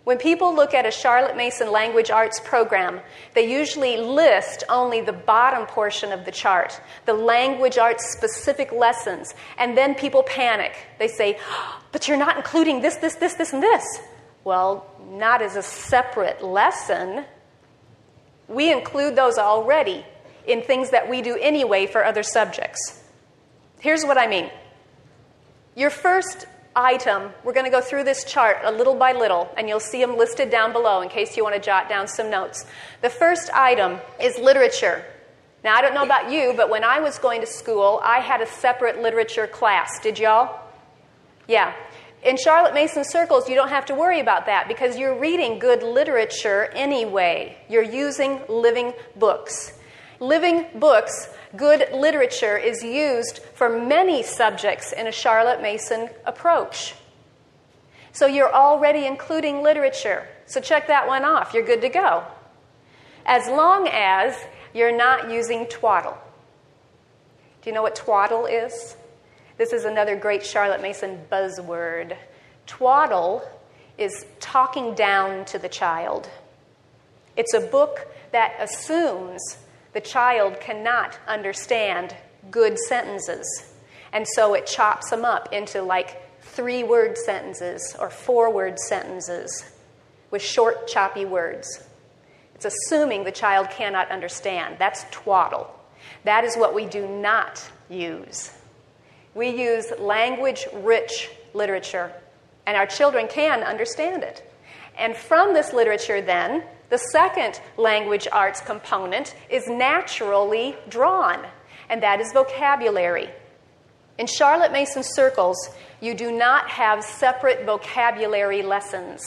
When people look at a Charlotte Mason language arts program, they usually list only the bottom portion of the chart, the language arts specific lessons, and then people panic. They say, but you're not including this, this, this, this, and this. Well, not as a separate lesson. We include those already in things that we do anyway for other subjects. Here's what I mean. Your first item, we're going to go through this chart a little by little, and you'll see them listed down below in case you want to jot down some notes. The first item is literature. Now, I don't know about you, but when I was going to school, I had a separate literature class. Did y'all? Yeah. In Charlotte Mason circles, you don't have to worry about that because you're reading good literature anyway. You're using living books. Living books, good literature, is used for many subjects in a Charlotte Mason approach. So you're already including literature. So check that one off. You're good to go. As long as you're not using twaddle. Do you know what twaddle is? This is another great Charlotte Mason buzzword. Twaddle is talking down to the child. It's a book that assumes the child cannot understand good sentences. And so it chops them up into like 3-word sentences or 4-word sentences with short, choppy words. It's assuming the child cannot understand. That's twaddle. That is what we do not use. We use language-rich literature, and our children can understand it. And from this literature, then, the second language arts component is naturally drawn, and that is vocabulary. In Charlotte Mason circles, you do not have separate vocabulary lessons.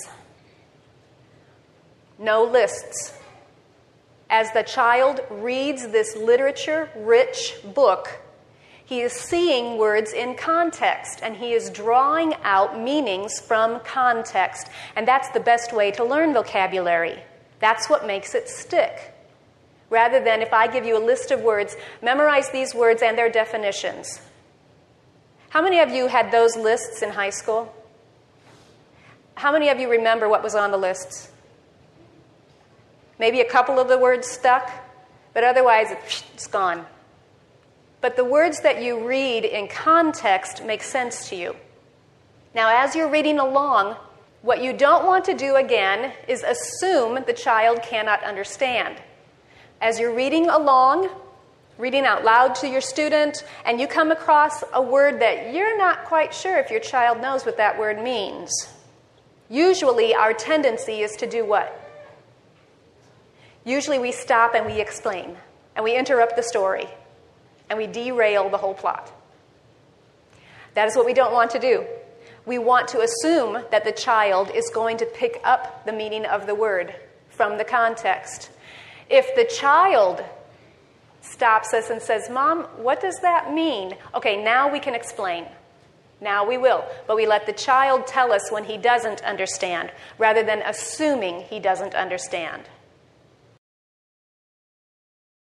No lists. As the child reads this literature-rich book, he is seeing words in context, and he is drawing out meanings from context. And that's the best way to learn vocabulary. That's what makes it stick. Rather than if I give you a list of words, memorize these words and their definitions. How many of you had those lists in high school? How many of you remember what was on the lists? Maybe a couple of the words stuck, but otherwise it's gone. But the words that you read in context make sense to you. Now, as you're reading along, what you don't want to do again is assume the child cannot understand. As you're reading along, reading out loud to your student, and you come across a word that you're not quite sure if your child knows what that word means. Usually, our tendency is to do what? Usually we stop and we explain, and we interrupt the story, and we derail the whole plot. That is what we don't want to do. We want to assume that the child is going to pick up the meaning of the word from the context. If the child stops us and says, "Mom, what does that mean?" Okay, now we can explain. Now we will. But we let the child tell us when he doesn't understand, rather than assuming he doesn't understand.